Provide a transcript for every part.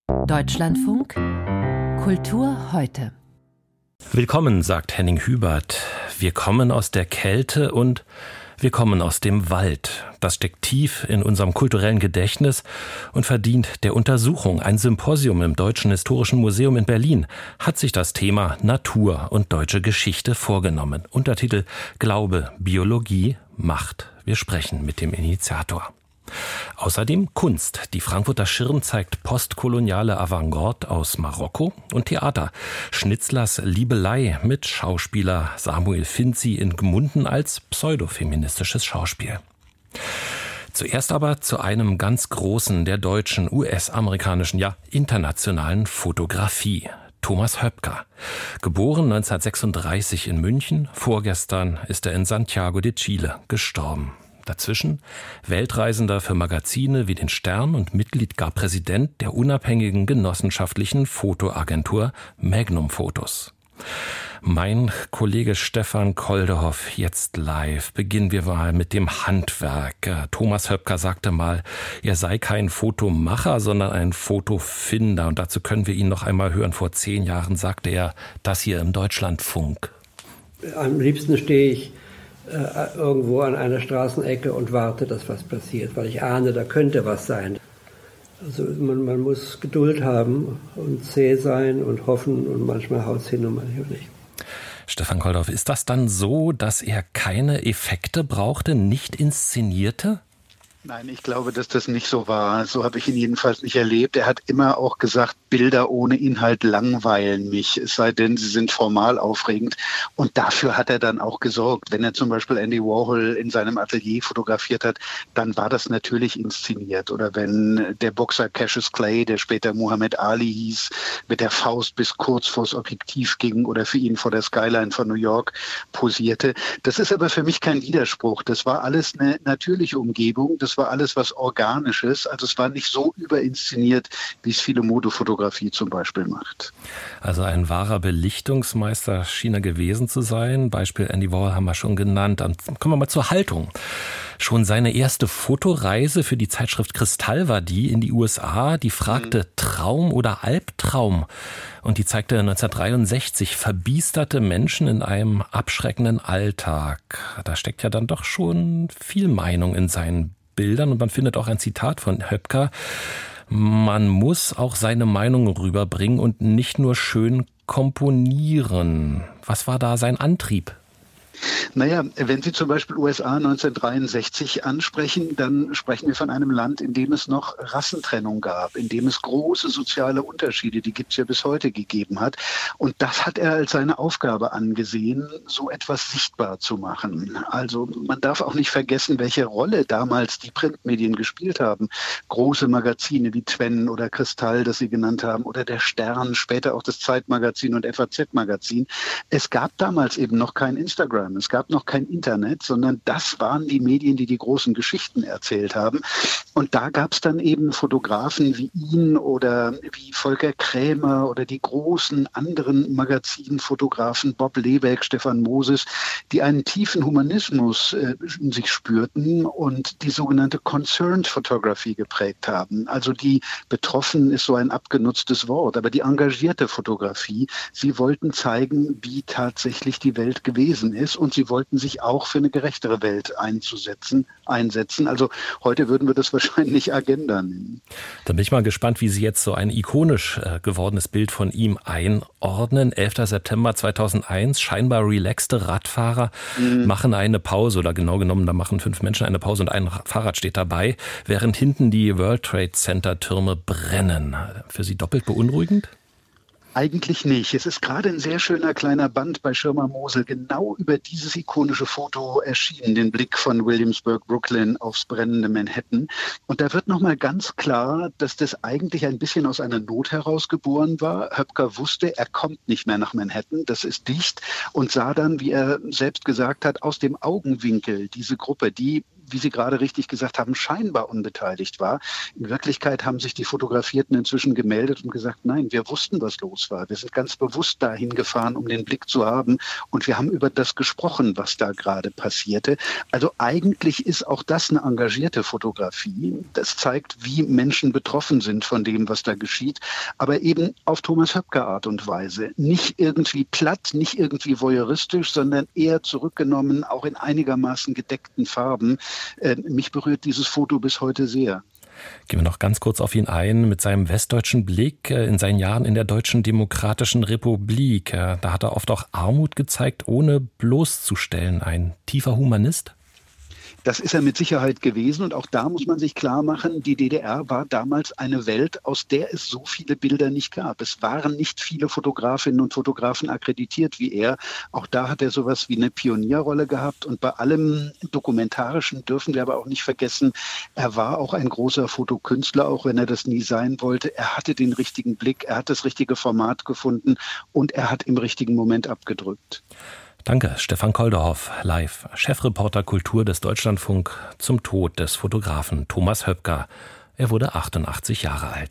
Deutschlandfunk Kultur heute. Willkommen, sagt Henning Hubert. Wir kommen aus der Kälte und wir kommen aus dem Wald. Das steckt tief in unserem kulturellen Gedächtnis und verdient der Untersuchung. Ein Symposium im Deutschen Historischen Museum in Berlin hat sich das Thema Natur und deutsche Geschichte vorgenommen. Untertitel Glaube, Biologie, Macht. Wir sprechen mit dem Initiator. Außerdem Kunst. Die Frankfurter Schirn zeigt postkoloniale Avantgarde aus Marokko und Theater. Schnitzlers Liebelei mit Schauspieler Samuel Finzi in Gmunden als pseudofeministisches Schauspiel. Zuerst aber zu einem ganz großen der deutschen, US-amerikanischen, ja internationalen Fotografie. Thomas Höpker. Geboren 1936 in München, vorgestern ist er in Santiago de Chile gestorben. Dazwischen Weltreisender für Magazine wie den Stern und Mitglied gar Präsident der unabhängigen genossenschaftlichen Fotoagentur Magnum Fotos. Mein Kollege Stefan Koldehoff, jetzt live. Beginnen wir mal mit dem Handwerk. Thomas Höpker sagte mal, er sei kein Fotomacher, sondern ein Fotofinder. Und dazu können wir ihn noch einmal hören. Vor 10 Jahren sagte er das hier im Deutschlandfunk. Am liebsten stehe ich irgendwo an einer Straßenecke und warte, dass was passiert, weil ich ahne, da könnte was sein. Also man muss Geduld haben und zäh sein und hoffen und manchmal haut es hin und manchmal nicht. Stefan Koldehoff, ist das dann so, dass er keine Effekte brauchte, nicht inszenierte? Nein, ich glaube, dass das nicht so war. So habe ich ihn jedenfalls nicht erlebt. Er hat immer auch gesagt, Bilder ohne Inhalt langweilen mich, es sei denn, sie sind formal aufregend. Und dafür hat er dann auch gesorgt. Wenn er zum Beispiel Andy Warhol in seinem Atelier fotografiert hat, dann war das natürlich inszeniert. Oder wenn der Boxer Cassius Clay, der später Muhammad Ali hieß, mit der Faust bis kurz vors Objektiv ging oder für ihn vor der Skyline von New York posierte. Das ist aber für mich kein Widerspruch. Das war alles eine natürliche Umgebung. Das war alles was Organisches. Also es war nicht so überinszeniert, wie es viele Modefotografie zum Beispiel macht. Also ein wahrer Belichtungsmeister schien er gewesen zu sein. Beispiel Andy Warhol haben wir schon genannt. Dann kommen wir mal zur Haltung. Schon seine erste Fotoreise für die Zeitschrift Kristall war die in die USA. Die fragte Traum oder Albtraum. Und die zeigte 1963 verbiesterte Menschen in einem abschreckenden Alltag. Da steckt ja dann doch schon viel Meinung in seinen Bildern. Und man findet auch ein Zitat von Höpker. Man muss auch seine Meinung rüberbringen und nicht nur schön komponieren. Was war da sein Antrieb? Naja, wenn Sie zum Beispiel USA 1963 ansprechen, dann sprechen wir von einem Land, in dem es noch Rassentrennung gab, in dem es große soziale Unterschiede, die gibt es ja bis heute, gegeben hat. Und das hat er als seine Aufgabe angesehen, so etwas sichtbar zu machen. Also man darf auch nicht vergessen, welche Rolle damals die Printmedien gespielt haben. Große Magazine wie Twen oder Kristall, das Sie genannt haben, oder der Stern, später auch das Zeitmagazin und FAZ-Magazin. Es gab damals eben noch kein Instagram. Es gab noch kein Internet, sondern das waren die Medien, die die großen Geschichten erzählt haben. Und da gab es dann eben Fotografen wie ihn oder wie Volker Krämer oder die großen anderen Magazinfotografen, Bob Lebeck, Stefan Moses, die einen tiefen Humanismus in sich spürten und die sogenannte Concerned Photography geprägt haben. Also die betroffen ist so ein abgenutztes Wort, aber die engagierte Fotografie. Sie wollten zeigen, wie tatsächlich die Welt gewesen ist. Und sie wollten sich auch für eine gerechtere Welt einsetzen. Also heute würden wir das wahrscheinlich Agenda nennen. Da bin ich mal gespannt, wie Sie jetzt so ein ikonisch gewordenes Bild von ihm einordnen. 11. September 2001, scheinbar relaxte Radfahrer machen eine Pause, oder genau genommen, da machen 5 Menschen eine Pause und ein Fahrrad steht dabei, während hinten die World Trade Center Türme brennen. Für Sie doppelt beunruhigend? Eigentlich nicht. Es ist gerade ein sehr schöner kleiner Band bei Schirmer Mosel genau über dieses ikonische Foto erschienen, den Blick von Williamsburg, Brooklyn aufs brennende Manhattan. Und da wird nochmal ganz klar, dass das eigentlich ein bisschen aus einer Not heraus geboren war. Höpker wusste, er kommt nicht mehr nach Manhattan, das ist dicht, und sah dann, wie er selbst gesagt hat, aus dem Augenwinkel diese Gruppe, die wie Sie gerade richtig gesagt haben, scheinbar unbeteiligt war. In Wirklichkeit haben sich die Fotografierten inzwischen gemeldet und gesagt, nein, wir wussten, was los war. Wir sind ganz bewusst dahin gefahren, um den Blick zu haben. Und wir haben über das gesprochen, was da gerade passierte. Also eigentlich ist auch das eine engagierte Fotografie. Das zeigt, wie Menschen betroffen sind von dem, was da geschieht. Aber eben auf Thomas Höpker Art und Weise. Nicht irgendwie platt, nicht irgendwie voyeuristisch, sondern eher zurückgenommen, auch in einigermaßen gedeckten Farben. Mich berührt dieses Foto bis heute sehr. Gehen wir noch ganz kurz auf ihn ein, mit seinem westdeutschen Blick in seinen Jahren in der Deutschen Demokratischen Republik. Da hat er oft auch Armut gezeigt, ohne bloßzustellen. Ein tiefer Humanist? Das ist er mit Sicherheit gewesen und auch da muss man sich klar machen, die DDR war damals eine Welt, aus der es so viele Bilder nicht gab. Es waren nicht viele Fotografinnen und Fotografen akkreditiert wie er. Auch da hat er sowas wie eine Pionierrolle gehabt und bei allem Dokumentarischen dürfen wir aber auch nicht vergessen, er war auch ein großer Fotokünstler, auch wenn er das nie sein wollte. Er hatte den richtigen Blick, er hat das richtige Format gefunden und er hat im richtigen Moment abgedrückt. Danke, Stefan Kolderhoff, live, Chefreporter Kultur des Deutschlandfunk zum Tod des Fotografen Thomas Höpker. Er wurde 88 Jahre alt.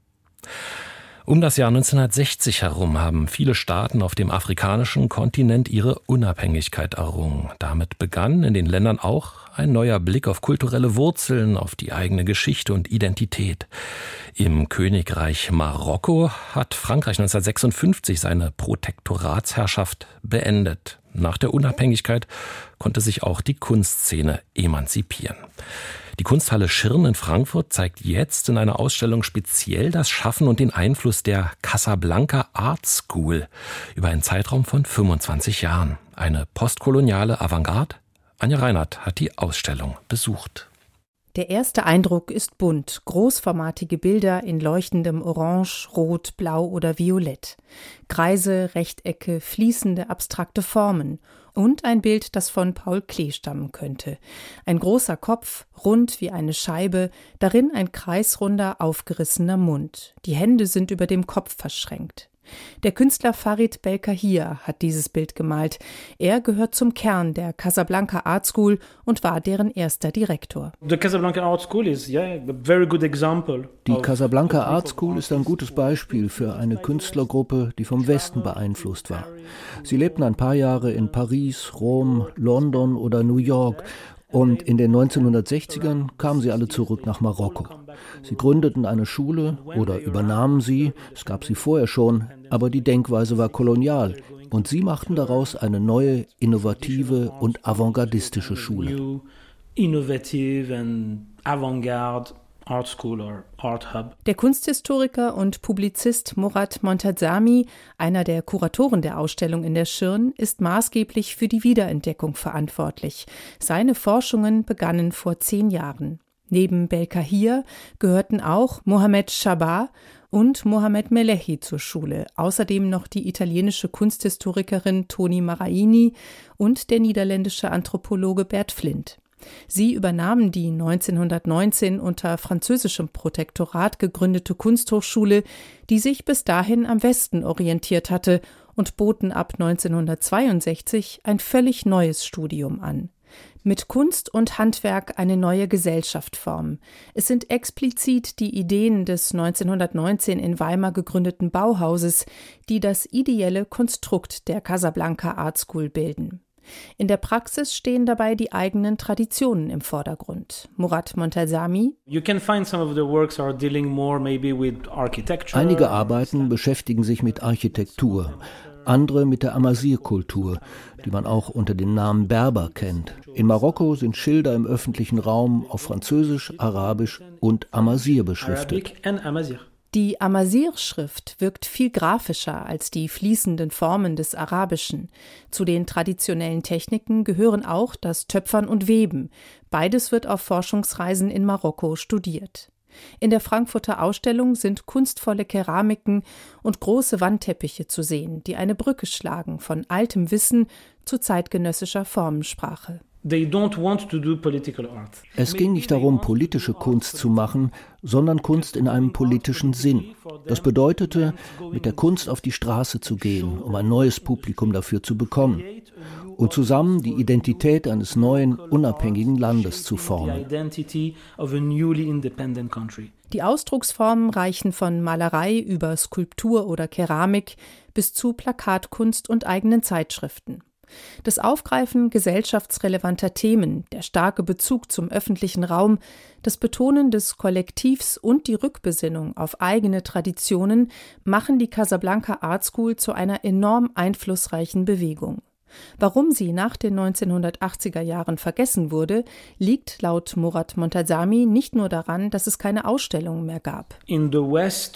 Um das Jahr 1960 herum haben viele Staaten auf dem afrikanischen Kontinent ihre Unabhängigkeit errungen. Damit begann in den Ländern auch ein neuer Blick auf kulturelle Wurzeln, auf die eigene Geschichte und Identität. Im Königreich Marokko hat Frankreich 1956 seine Protektoratsherrschaft beendet. Nach der Unabhängigkeit konnte sich auch die Kunstszene emanzipieren. Die Kunsthalle Schirn in Frankfurt zeigt jetzt in einer Ausstellung speziell das Schaffen und den Einfluss der Casablanca Art School über einen Zeitraum von 25 Jahren. Eine postkoloniale Avantgarde? Anja Reinhardt hat die Ausstellung besucht. Der erste Eindruck ist bunt, großformatige Bilder in leuchtendem Orange, Rot, Blau oder Violett. Kreise, Rechtecke, fließende, abstrakte Formen. Und ein Bild, das von Paul Klee stammen könnte. Ein großer Kopf, rund wie eine Scheibe, darin ein kreisrunder, aufgerissener Mund. Die Hände sind über dem Kopf verschränkt. Der Künstler Farid Belkahir hat dieses Bild gemalt. Er gehört zum Kern der Casablanca Art School und war deren erster Direktor. Die Casablanca Art School ist ein gutes Beispiel für eine Künstlergruppe, die vom Westen beeinflusst war. Sie lebten ein paar Jahre in Paris, Rom, London oder New York. Und in den 1960ern kamen sie alle zurück nach Marokko. Sie gründeten eine Schule oder übernahmen sie, es gab sie vorher schon, aber die Denkweise war kolonial. Und sie machten daraus eine neue, innovative und avantgardistische Schule. Art School or Art Hub. Der Kunsthistoriker und Publizist Murat Montazami, einer der Kuratoren der Ausstellung in der Schirn, ist maßgeblich für die Wiederentdeckung verantwortlich. Seine Forschungen begannen vor 10 Jahren. Neben Belkahir gehörten auch Mohamed Chabah und Mohamed Melehi zur Schule, außerdem noch die italienische Kunsthistorikerin Toni Maraini und der niederländische Anthropologe Bert Flint. Sie übernahmen die 1919 unter französischem Protektorat gegründete Kunsthochschule, die sich bis dahin am Westen orientiert hatte, und boten ab 1962 ein völlig neues Studium an. Mit Kunst und Handwerk eine neue Gesellschaft formen. Es sind explizit die Ideen des 1919 in Weimar gegründeten Bauhauses, die das ideelle Konstrukt der Casablanca Art School bilden. In der Praxis stehen dabei die eigenen Traditionen im Vordergrund. Murat Montazami: Einige Arbeiten beschäftigen sich mit Architektur, andere mit der Amazigh-Kultur, die man auch unter dem Namen Berber kennt. In Marokko sind Schilder im öffentlichen Raum auf Französisch, Arabisch und Amazigh beschriftet. Die Amazigh-Schrift wirkt viel grafischer als die fließenden Formen des Arabischen. Zu den traditionellen Techniken gehören auch das Töpfern und Weben. Beides wird auf Forschungsreisen in Marokko studiert. In der Frankfurter Ausstellung sind kunstvolle Keramiken und große Wandteppiche zu sehen, die eine Brücke schlagen von altem Wissen zu zeitgenössischer Formensprache. Es ging nicht darum, politische Kunst zu machen, sondern Kunst in einem politischen Sinn. Das bedeutete, mit der Kunst auf die Straße zu gehen, um ein neues Publikum dafür zu bekommen und zusammen die Identität eines neuen, unabhängigen Landes zu formen. Die Ausdrucksformen reichen von Malerei über Skulptur oder Keramik bis zu Plakatkunst und eigenen Zeitschriften. Das Aufgreifen gesellschaftsrelevanter Themen, der starke Bezug zum öffentlichen Raum, das Betonen des Kollektivs und die Rückbesinnung auf eigene Traditionen machen die Casablanca Art School zu einer enorm einflussreichen Bewegung. Warum sie nach den 1980er Jahren vergessen wurde, liegt laut Murat Montazami nicht nur daran, dass es keine Ausstellungen mehr gab. In der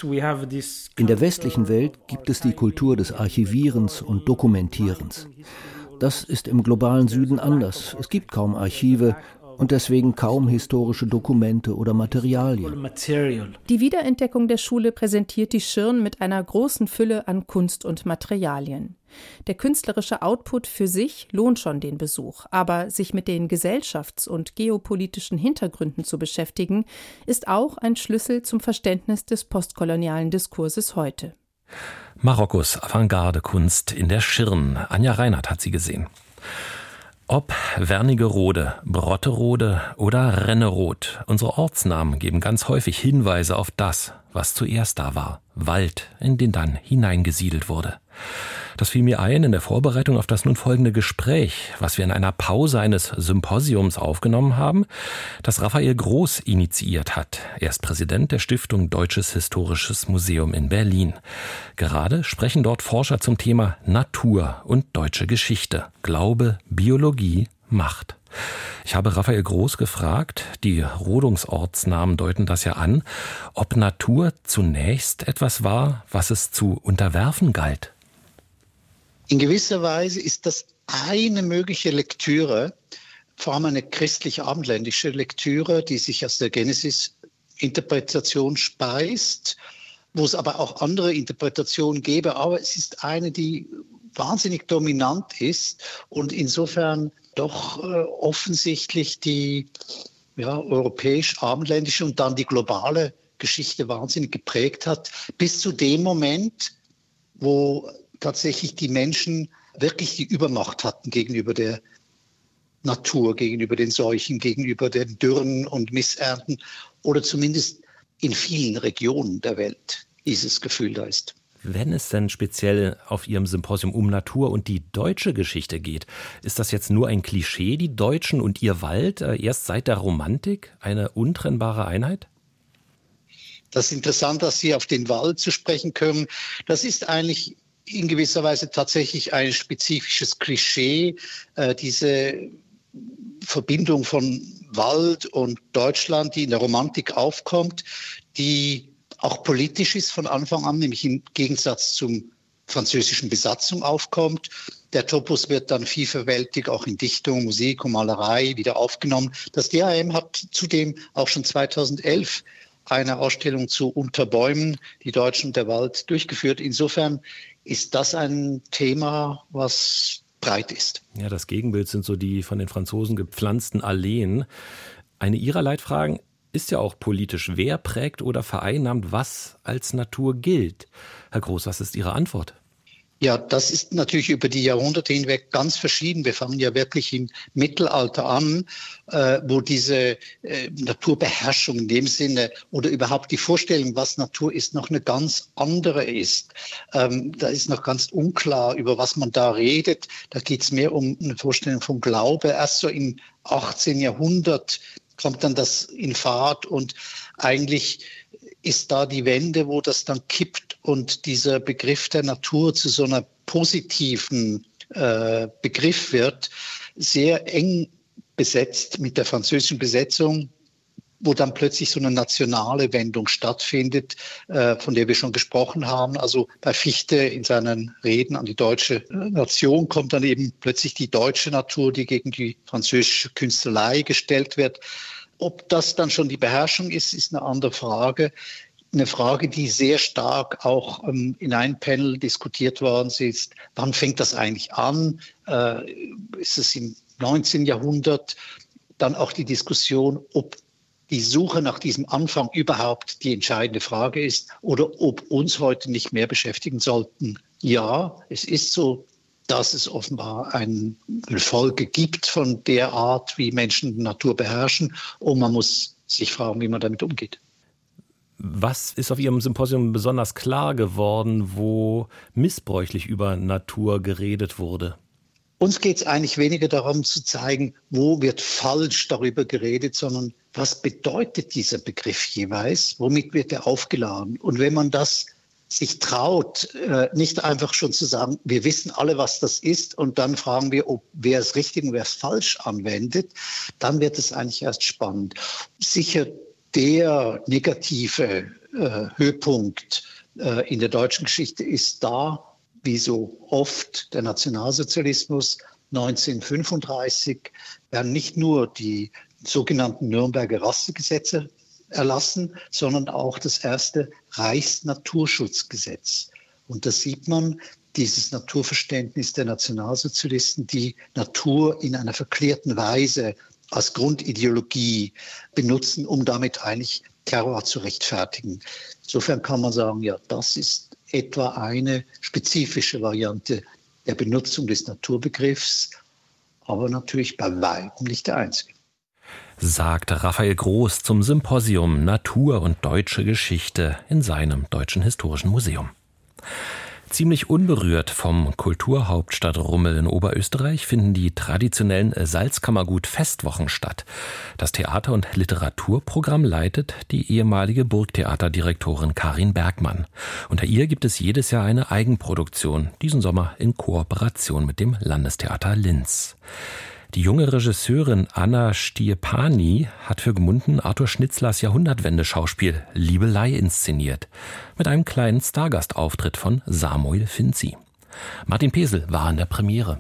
westlichen Welt gibt es die Kultur des Archivierens und Dokumentierens. Das ist im globalen Süden anders. Es gibt kaum Archive und deswegen kaum historische Dokumente oder Materialien. Die Wiederentdeckung der Schule präsentiert die Schirn mit einer großen Fülle an Kunst und Materialien. Der künstlerische Output für sich lohnt schon den Besuch, aber sich mit den gesellschafts- und geopolitischen Hintergründen zu beschäftigen, ist auch ein Schlüssel zum Verständnis des postkolonialen Diskurses heute. Marokkos Avantgarde-Kunst in der Schirn. Anja Reinhardt hat sie gesehen. Ob Wernigerode, Brotterode oder Rennerode, unsere Ortsnamen geben ganz häufig Hinweise auf das, was zuerst da war. Wald, in den dann hineingesiedelt wurde. Das fiel mir ein in der Vorbereitung auf das nun folgende Gespräch, was wir in einer Pause eines Symposiums aufgenommen haben, das Raphael Groß initiiert hat. Er ist Präsident der Stiftung Deutsches Historisches Museum in Berlin. Gerade sprechen dort Forscher zum Thema Natur und deutsche Geschichte, Glaube, Biologie, Macht. Ich habe Raphael Groß gefragt, die Rodungsortsnamen deuten das ja an, ob Natur zunächst etwas war, was es zu unterwerfen galt. In gewisser Weise ist das eine mögliche Lektüre, vor allem eine christlich-abendländische Lektüre, die sich aus der Genesis-Interpretation speist, wo es aber auch andere Interpretationen gäbe. Aber es ist eine, die wahnsinnig dominant ist und insofern doch offensichtlich die europäisch-abendländische und dann die globale Geschichte wahnsinnig geprägt hat, bis zu dem Moment, wo tatsächlich die Menschen wirklich die Übermacht hatten gegenüber der Natur, gegenüber den Seuchen, gegenüber den Dürren und Missernten oder zumindest in vielen Regionen der Welt dieses Gefühl da ist. Wenn es denn speziell auf Ihrem Symposium um Natur und die deutsche Geschichte geht, ist das jetzt nur ein Klischee, die Deutschen und ihr Wald, erst seit der Romantik eine untrennbare Einheit? Das ist interessant, dass Sie auf den Wald zu sprechen kommen. Das ist eigentlich in gewisser Weise tatsächlich ein spezifisches Klischee, diese Verbindung von Wald und Deutschland, die in der Romantik aufkommt, die auch politisch ist von Anfang an, nämlich im Gegensatz zum französischen Besatzung aufkommt. Der Topos wird dann vielfältig auch in Dichtung, Musik und Malerei wieder aufgenommen. Das DAM hat zudem auch schon 2011 eine Ausstellung zu Unter Bäumen, die Deutschen und der Wald, durchgeführt. Insofern ist das ein Thema, was breit ist. Ja, das Gegenbild sind so die von den Franzosen gepflanzten Alleen. Eine Ihrer Leitfragen ist ja auch politisch. Wer prägt oder vereinnahmt, was als Natur gilt? Herr Groß, was ist Ihre Antwort? Ja, das ist natürlich über die Jahrhunderte hinweg ganz verschieden. Wir fangen ja wirklich im Mittelalter an, wo diese Naturbeherrschung in dem Sinne oder überhaupt die Vorstellung, was Natur ist, noch eine ganz andere ist. Da ist noch ganz unklar, über was man da redet. Da geht es mehr um eine Vorstellung von Glaube. Erst so im 18. Jahrhundert kommt dann das in Fahrt und eigentlich ist da die Wende, wo das dann kippt und dieser Begriff der Natur zu so einer positiven Begriff wird, sehr eng besetzt mit der französischen Besetzung, wo dann plötzlich so eine nationale Wendung stattfindet, von der wir schon gesprochen haben. Also bei Fichte in seinen Reden an die deutsche Nation kommt dann eben plötzlich die deutsche Natur, die gegen die französische Künstelei gestellt wird. Ob das dann schon die Beherrschung ist, ist eine andere Frage. Eine Frage, die sehr stark auch in einem Panel diskutiert worden ist. Wann fängt das eigentlich an? Ist es im 19. Jahrhundert? Dann auch die Diskussion, ob die Suche nach diesem Anfang überhaupt die entscheidende Frage ist oder ob uns heute nicht mehr beschäftigen sollten. Ja, es ist so, dass es offenbar eine Folge gibt von der Art, wie Menschen die Natur beherrschen. Und man muss sich fragen, wie man damit umgeht. Was ist auf Ihrem Symposium besonders klar geworden, wo missbräuchlich über Natur geredet wurde? Uns geht es eigentlich weniger darum zu zeigen, wo wird falsch darüber geredet, sondern was bedeutet dieser Begriff jeweils, womit wird er aufgeladen. Und wenn man das sich traut, nicht einfach schon zu sagen, wir wissen alle, was das ist und dann fragen wir, ob wer es richtig und wer es falsch anwendet, dann wird es eigentlich erst spannend. Sicher der negative Höhepunkt in der deutschen Geschichte ist da, wie so oft, der Nationalsozialismus 1935 werden nicht nur die sogenannten Nürnberger Rassegesetze erlassen, sondern auch das erste Reichsnaturschutzgesetz. Und da sieht man dieses Naturverständnis der Nationalsozialisten, die Natur in einer verklärten Weise als Grundideologie benutzen, um damit eigentlich Terror zu rechtfertigen. Insofern kann man sagen, ja, das ist etwa eine spezifische Variante der Benutzung des Naturbegriffs, aber natürlich bei weitem nicht der einzige. Sagt Raphael Groß zum Symposium Natur und deutsche Geschichte in seinem Deutschen Historischen Museum. Ziemlich unberührt vom Kulturhauptstadt Rummel in Oberösterreich finden die traditionellen Salzkammergut-Festwochen statt. Das Theater- und Literaturprogramm leitet die ehemalige Burgtheaterdirektorin Karin Bergmann. Unter ihr gibt es jedes Jahr eine Eigenproduktion, diesen Sommer in Kooperation mit dem Landestheater Linz. Die junge Regisseurin Anna Stiepani hat für Gmunden Arthur Schnitzlers Jahrhundertwende-Schauspiel Liebelei inszeniert, mit einem kleinen Stargastauftritt von Samuel Finzi. Martin Pesel war an der Premiere.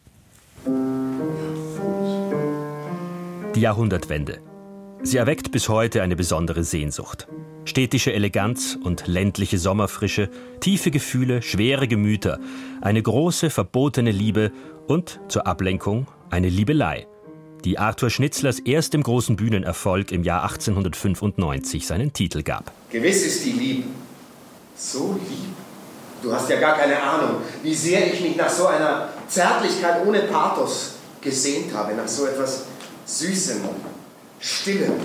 Die Jahrhundertwende. Sie erweckt bis heute eine besondere Sehnsucht. Städtische Eleganz und ländliche Sommerfrische, tiefe Gefühle, schwere Gemüter, eine große, verbotene Liebe und, zur Ablenkung, eine Liebelei, die Arthur Schnitzlers erst im großen Bühnenerfolg im Jahr 1895 seinen Titel gab. Gewiss ist die Liebe so lieb. Du hast ja gar keine Ahnung, wie sehr ich mich nach so einer Zärtlichkeit ohne Pathos gesehnt habe, nach so etwas Süßem, Stillem,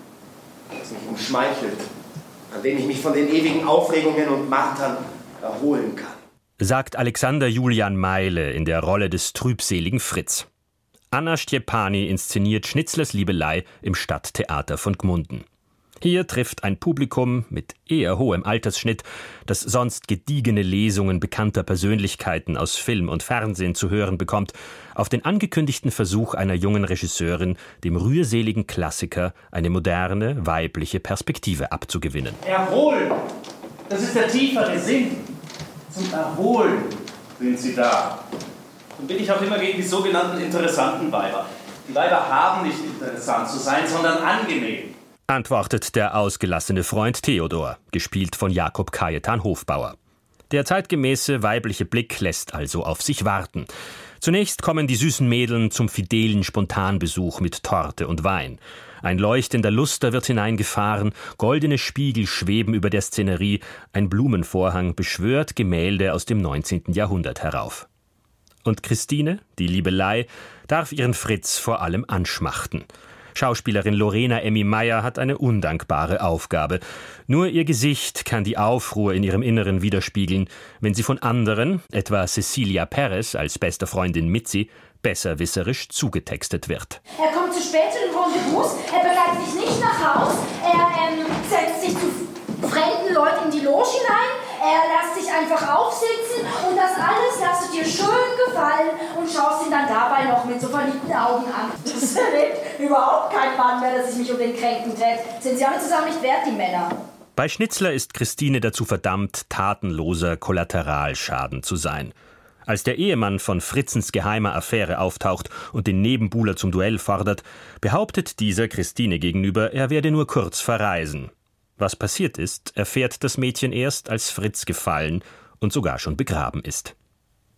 das mich umschmeichelt, an dem ich mich von den ewigen Aufregungen und Martern erholen kann. Sagt Alexander Julian Meile in der Rolle des trübseligen Fritz. Anna Stiepani inszeniert Schnitzlers Liebelei im Stadttheater von Gmunden. Hier trifft ein Publikum mit eher hohem Altersschnitt, das sonst gediegene Lesungen bekannter Persönlichkeiten aus Film und Fernsehen zu hören bekommt, auf den angekündigten Versuch einer jungen Regisseurin, dem rührseligen Klassiker eine moderne, weibliche Perspektive abzugewinnen. Erholen, das ist der tiefere Sinn. Zum Erholen sind sie da. Und bin ich auch immer gegen die sogenannten interessanten Weiber. Die Weiber haben nicht interessant zu sein, sondern angenehm. Antwortet der ausgelassene Freund Theodor, gespielt von Jakob Kajetan Hofbauer. Der zeitgemäße weibliche Blick lässt also auf sich warten. Zunächst kommen die süßen Mädeln zum fidelen Spontanbesuch mit Torte und Wein. Ein leuchtender Luster wird hineingefahren, goldene Spiegel schweben über der Szenerie, ein Blumenvorhang beschwört Gemälde aus dem 19. Jahrhundert herauf. Und Christine, die Liebelei, darf ihren Fritz vor allem anschmachten. Schauspielerin Lorena Emmy Meyer hat eine undankbare Aufgabe. Nur ihr Gesicht kann die Aufruhr in ihrem Inneren widerspiegeln, wenn sie von anderen, etwa Cecilia Perez als beste Freundin Mitzi, besserwisserisch zugetextet wird. Er kommt zu spät zu dem Rendezvous, er begleitet sich nicht nach Haus, er setzt sich zu fremden Leuten in die Loge hinein, er lässt sich einfach aufsitzen und das alles lässt du dir schön gefallen und schaust ihn dann dabei noch mit so verliebten Augen an. Das erlebt überhaupt kein Mann mehr, dass ich mich um den kränken tät. Sind sie alle zusammen nicht wert, die Männer? Bei Schnitzler ist Christine dazu verdammt, tatenloser Kollateralschaden zu sein. Als der Ehemann von Fritzens geheimer Affäre auftaucht und den Nebenbuhler zum Duell fordert, behauptet dieser Christine gegenüber, er werde nur kurz verreisen. Was passiert ist, erfährt das Mädchen erst, als Fritz gefallen und sogar schon begraben ist.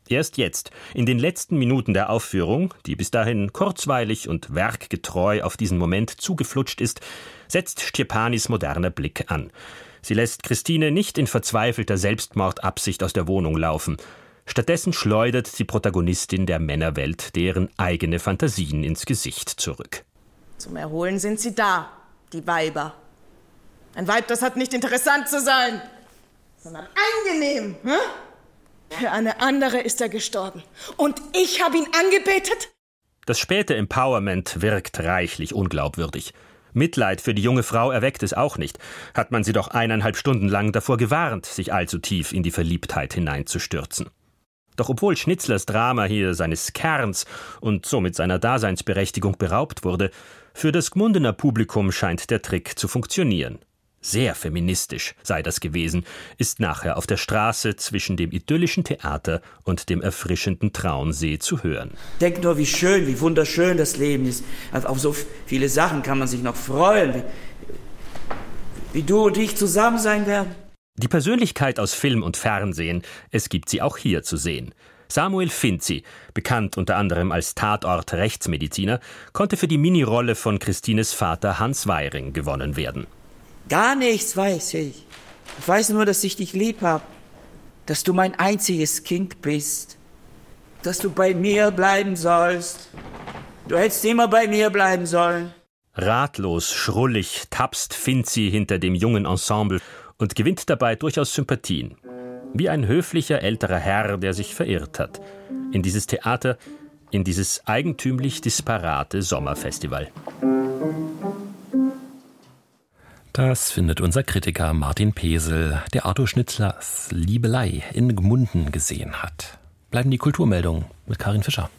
Erst jetzt, in den letzten Minuten der Aufführung, die bis dahin kurzweilig und werkgetreu auf diesen Moment zugeflutscht ist, setzt Stjepanis moderner Blick an. Sie lässt Christine nicht in verzweifelter Selbstmordabsicht aus der Wohnung laufen. Stattdessen schleudert die Protagonistin der Männerwelt deren eigene Fantasien ins Gesicht zurück. Zum Erholen sind sie da, die Weiber. Ein Weib, das hat nicht interessant zu sein, sondern angenehm. Für eine andere ist er gestorben. Und ich habe ihn angebetet? Das späte Empowerment wirkt reichlich unglaubwürdig. Mitleid für die junge Frau erweckt es auch nicht. Hat man sie doch 1,5 Stunden lang davor gewarnt, sich allzu tief in die Verliebtheit hineinzustürzen. Doch obwohl Schnitzlers Drama hier seines Kerns und somit seiner Daseinsberechtigung beraubt wurde, für das Gmundener Publikum scheint der Trick zu funktionieren. Sehr feministisch sei das gewesen, ist nachher auf der Straße zwischen dem idyllischen Theater und dem erfrischenden Traunsee zu hören. Denk nur, wie schön, wie wunderschön das Leben ist. Auf so viele Sachen kann man sich noch freuen, wie du und ich zusammen sein werden. Die Persönlichkeit aus Film und Fernsehen, es gibt sie auch hier zu sehen. Samuel Finzi, bekannt unter anderem als Tatort-Rechtsmediziner, konnte für die Minirolle von Christines Vater Hans Weiring gewonnen werden. Gar nichts weiß ich. Ich weiß nur, dass ich dich lieb habe, dass du mein einziges Kind bist, dass du bei mir bleiben sollst. Du hättest immer bei mir bleiben sollen. Ratlos, schrullig tapst Finzi hinter dem jungen Ensemble und gewinnt dabei durchaus Sympathien. Wie ein höflicher älterer Herr, der sich verirrt hat. In dieses Theater, in dieses eigentümlich disparate Sommerfestival. Das findet unser Kritiker Martin Pesel, der Arthur Schnitzlers Liebelei in Gmunden gesehen hat. Bleiben die Kulturmeldungen mit Karin Fischer.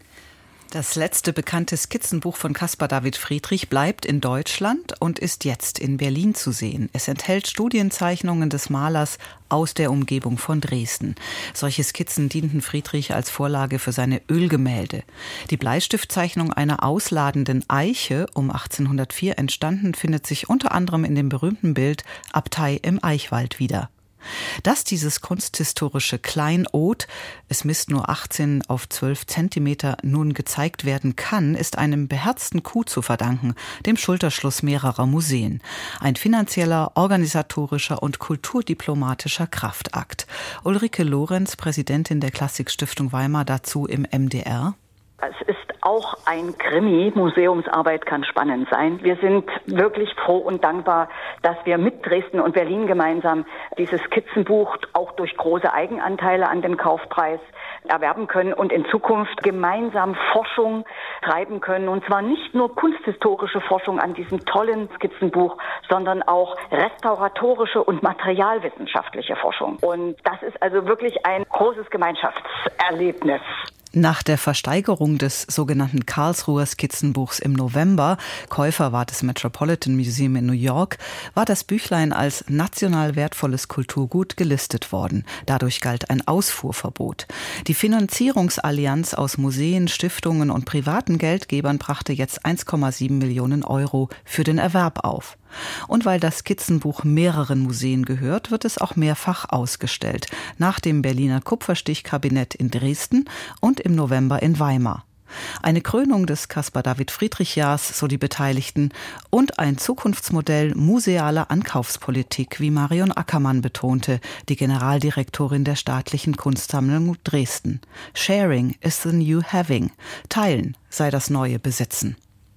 Das letzte bekannte Skizzenbuch von Caspar David Friedrich bleibt in Deutschland und ist jetzt in Berlin zu sehen. Es enthält Studienzeichnungen des Malers aus der Umgebung von Dresden. Solche Skizzen dienten Friedrich als Vorlage für seine Ölgemälde. Die Bleistiftzeichnung einer ausladenden Eiche, um 1804 entstanden, findet sich unter anderem in dem berühmten Bild Abtei im Eichwald wieder. Dass dieses kunsthistorische Kleinod, es misst nur 18 auf 12 Zentimeter, nun gezeigt werden kann, ist einem beherzten Coup zu verdanken, dem Schulterschluss mehrerer Museen. Ein finanzieller, organisatorischer und kulturdiplomatischer Kraftakt. Ulrike Lorenz, Präsidentin der Klassikstiftung Weimar, dazu im MDR. Es ist auch ein Krimi. Museumsarbeit kann spannend sein. Wir sind wirklich froh und dankbar, dass wir mit Dresden und Berlin gemeinsam dieses Skizzenbuch auch durch große Eigenanteile an den Kaufpreis erwerben können und in Zukunft gemeinsam Forschung treiben können. Und zwar nicht nur kunsthistorische Forschung an diesem tollen Skizzenbuch, sondern auch restauratorische und materialwissenschaftliche Forschung. Und das ist also wirklich ein großes Gemeinschaftserlebnis. Nach der Versteigerung des sogenannten Karlsruher Skizzenbuchs im November, Käufer war das Metropolitan Museum in New York, war das Büchlein als national wertvolles Kulturgut gelistet worden. Dadurch galt ein Ausfuhrverbot. Die Finanzierungsallianz aus Museen, Stiftungen und privaten Geldgebern brachte jetzt 1,7 Millionen Euro für den Erwerb auf. Und weil das Skizzenbuch mehreren Museen gehört, wird es auch mehrfach ausgestellt. Nach dem Berliner Kupferstichkabinett in Dresden und im November in Weimar. Eine Krönung des Caspar-David-Friedrich-Jahrs, so die Beteiligten, und ein Zukunftsmodell musealer Ankaufspolitik, wie Marion Ackermann betonte, die Generaldirektorin der Staatlichen Kunstsammlung Dresden. Sharing is the new having. Teilen sei das neue Besitzen.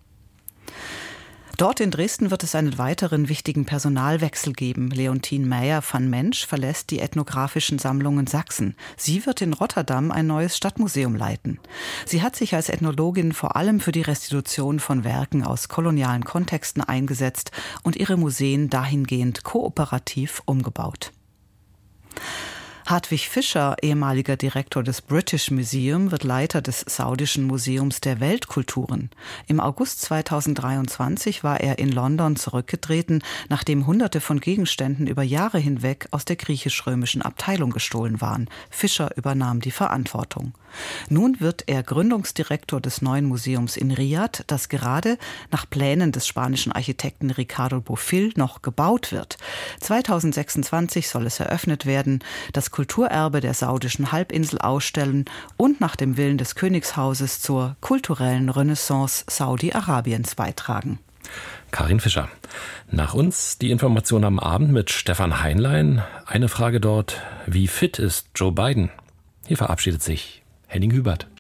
Dort in Dresden wird es einen weiteren wichtigen Personalwechsel geben. Leontine Meyer-van Mensch verlässt die ethnografischen Sammlungen Sachsen. Sie wird in Rotterdam ein neues Stadtmuseum leiten. Sie hat sich als Ethnologin vor allem für die Restitution von Werken aus kolonialen Kontexten eingesetzt und ihre Museen dahingehend kooperativ umgebaut. Hartwig Fischer, ehemaliger Direktor des British Museum, wird Leiter des Saudischen Museums der Weltkulturen. Im August 2023 war er in London zurückgetreten, nachdem Hunderte von Gegenständen über Jahre hinweg aus der griechisch-römischen Abteilung gestohlen waren. Fischer übernahm die Verantwortung. Nun wird er Gründungsdirektor des neuen Museums in Riad, das gerade nach Plänen des spanischen Architekten Ricardo Bofill noch gebaut wird. 2026 soll es eröffnet werden. Das Kulturerbe der saudischen Halbinsel ausstellen und nach dem Willen des Königshauses zur kulturellen Renaissance Saudi-Arabiens beitragen. Karin Fischer. Nach uns die Information am Abend mit Stefan Heinlein. Eine Frage dort: Wie fit ist Joe Biden? Hier verabschiedet sich Henning Hubert.